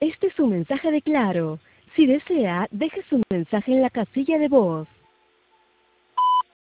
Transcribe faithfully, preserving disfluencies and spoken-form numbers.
Este es un mensaje de Claro. Si desea, deje su mensaje en la casilla de voz.